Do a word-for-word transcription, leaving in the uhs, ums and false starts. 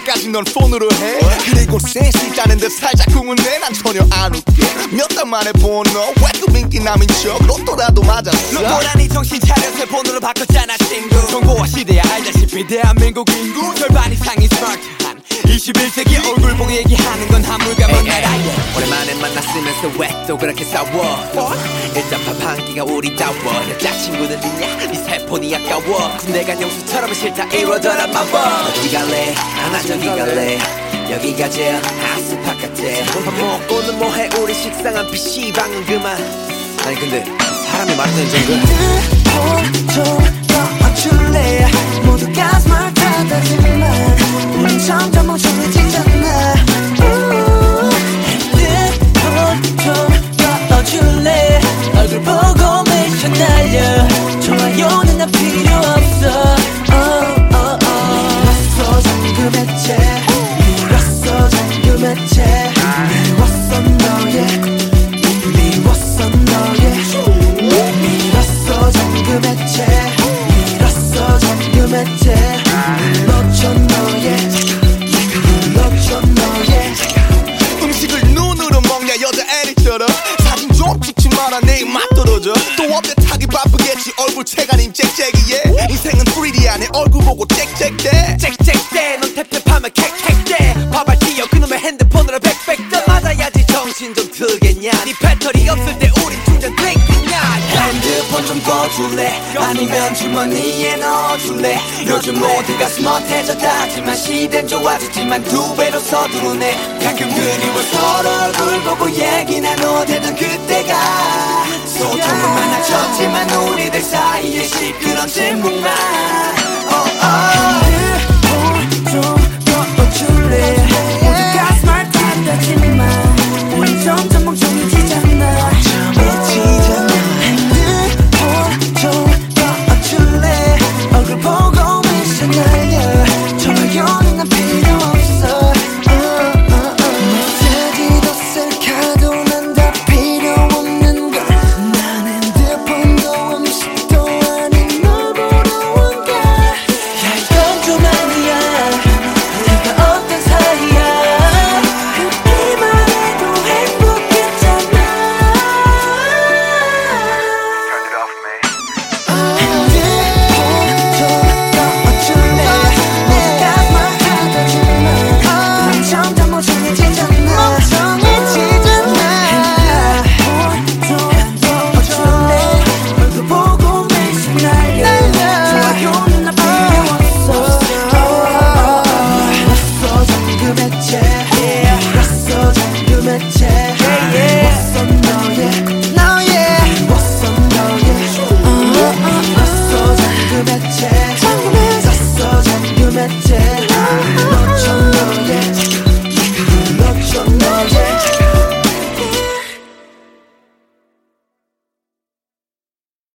전화까지 넌 폰으로 해. 그리고 센스 있다는 듯 살짝 궁은해. 난 전혀 안 웃게. 몇 달 만에 본 너 왜 또 민기남인 척. 로또라도 맞았어. 로또라니 정신 차려서 폰으로 바꿨잖아 친구. 정보화 시대야 알다시피 대한민국 인구 절반 이상이 스마트한 이십일 세기 얼굴 보고 얘기하는 건 한물가먼 나라야. 오랜만에 만났으면서 왜 또 그렇게 싸워. 일단 밥 한 끼가 우리다워. 여자친구는 있냐? 네 세폰이 아까워. 군대 간 영수처럼 싫다 이러더라 마법. 어디 갈래? 나 저기 갈래. 여기가 제일 핫스팟 같아. 밥 먹고는 뭐해 우리 식상한 피시방은 그만. 아니 근데 사람이 말하는 정도 좀 떠줄래. 모두가 스마트하다지만 우린 점점 멍청해지잖아. 핸드폰 좀 떠줄래. 얼굴 보고 미션 날려. 좋아요는 나 필요 없어. 미웠어 잠금 해체. 미웠어 잠금 해체. 미웠어 너의 미웠어 너의 밀었어 잠금 해체. 밀었어 잠금 해체. 눌러줘 너의 눌러줘 너의 음식을 눈으로 먹냐 여자 애리처럼. 사진 좀 찍지 마라 내 입맛 떨어져. 또 업데이트하기 바쁘겠지 얼굴 체가님 짹짹이에. 인생은 쓰리디야 내 얼굴 보고 짹짹대. 짹짹대 넌 탭탭하면 캑캑대. 밥알 띄어 그놈의 핸드폰으로 백백대. 맞아야지 정신 좀 트겠냐. 네 배터리 없을 때 우린 충전 되겠냐. 핸드폰 좀 꺼줄래. 아니면 주머니에 넣어줄래. 요즘 모두가 스마트해졌다지만 시대는 좋아졌지만 두 배로 서두르네. 가끔 그리워 서로 얼굴 보고 얘기 나눠대던 그때가. 소통은 많아졌지만 우리들 사이에 시끄러운 침묵만. 핸드폰 좀 꺼줄래. 모두가 스마트하다지만 우린 점점 멍청해지잖아. 핸드폰 좀 꺼줄래. 얼굴 보고 미션 날려. 좋아요는 난 필요